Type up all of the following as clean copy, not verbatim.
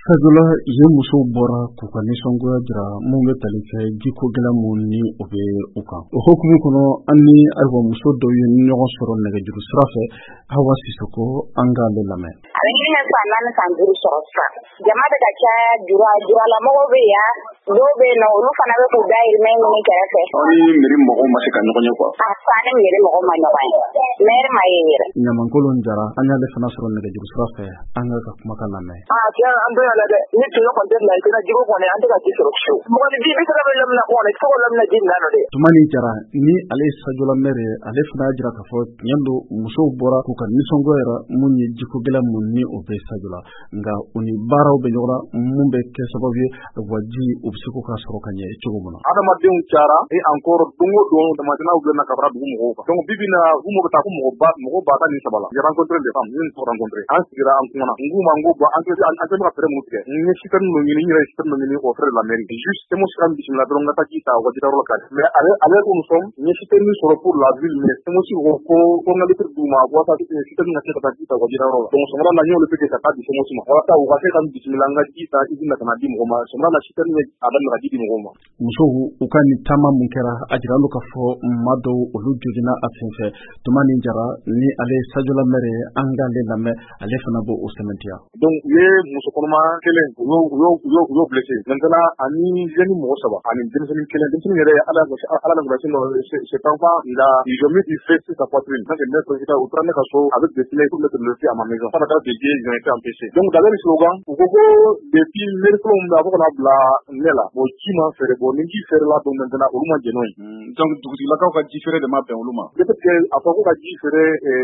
Sajola ye muso bɔra k'u ka nisɔngoya jira mun bɛ tali kɛ jiko gɛlɛn mun ni o bɛ u kan. O hukumu kɔnɔ an ni ayiwa muso dɔw ye ɲɔgɔn sɔrɔ nɛgɛjuru sira fɛ. Awa Sisoko an k'ale lamɛn. A bɛ ɲini san 4 san 5 sɔrɔ sisan. Jama bɛ ka caya juralamɔgɔw bɛ yan, dɔw bɛ yen nɔ olu fana bɛ k'u dahirimɛ ɲini kɛrɛfɛ. Ni mairie mɔgɔw ma se ka ɲɔgɔn ye quoi. Fa ni mairie mɔgɔw ma ɲɔgɔn ye. Maire ma ye yɛrɛ. Ɲamankolon Jara an y'ale fana sɔrɔ nɛgɛjuru sira fɛ an ka kumakan lamɛn. Tiɲɛ an bɛ yɛlɛ dɛ. Ni tun kɔni tɛ laïcité jiko kɔni an tɛ ka ji sɔrɔ fiyewu. Mɔgɔ ni ji bɛ se ka bɛ lamina kɔni fo ka lamina ji nana de. Tumani Jara ni ale ye Sajola maire ye ale fana y'a jira k'a fɔ tiɲɛ don musow bɔra k'u ka nisɔngoya jira mun ye jiko gɛlɛn mun ni o bɛ Sajola nka u ni baaraw bɛ ɲɔgɔn na mun bɛ kɛ sababu ye wa ji u bɛ se k'u ka sɔrɔ ka ɲɛ cogo min na. Adamadenw cayara et encore don o don damatɛmɛw bɛ na ka fara dugu mɔgɔw kan. Donc bi bi in na Umu bɛ taa ko mɔgɔ ba tan ni 3 la. J'ai rencontré des femmes, je les rencontré. An sigira an kumana. Ngu ma ngu ba an tɛ ka fɛrɛ mun tigɛ. N ye citerne dɔ ɲini, n yɛrɛ ye citerne dɔ ɲini au frère de la mairie. Juste c'est mon sera bisimila dɔrɔn n ka taa ji ta Wajida yɔrɔ la ka. Mais ale ko nous sommes, n ye citerne sɔrɔ pour la ville mais c'est moi aussi ko n ka litre d'eau ma ko ta citerne ka se ka taa ji ta Wajida yɔrɔ la. Donc somara la n y'olu fait que ka taa di c'est moi aussi ma. Walasa u ka se ka bisimila n ka ji ta usine na ka na di mɔgɔw ma. Somara la citerne ye a daminɛ ka ji di mɔgɔw ma. Musow u ka nin taama mun kɛra a jiralo k'a fɔ maa dɔw olu joginna a senfɛ. Tumani Jara ni ale ye Sajola maire ye an k'ale lamɛn ale fana b'o sɛmɛntiya. Donc u ye muso kɔnɔma kelen u y'o blessé. Maintenant ani jeune mɔgɔ 3 ani denmisɛnnin kelen. Denmisɛnnin yɛrɛ ala na grâce no cet enfant il a du feu sur sa poitrine. Donc il m'a au train de ka so avec des filets pour mettre le feu à ma maison. Ça n'a pas été ils ont été empêchés. Donc dans le slogan u ko depuis mercredi on a beaucoup na bla nela bo ci ma fere bo ni ci fere la donc maintenant olu ma jeno yi. Donc dugutigilakaw ka ji fere de ma bɛn olu ma. Peut-être que a fɔ ko ka ji fere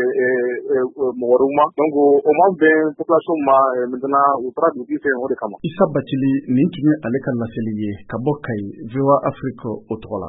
mɔgɔ wɛrɛw ma. Donc o ma bɛn population ma maintenant u taara dugutigi fɛ o de kama. Isa Batili nin tun ye ale ka laseli ye ka bɔ Kayi VOA Afrique o tɔgɔ la.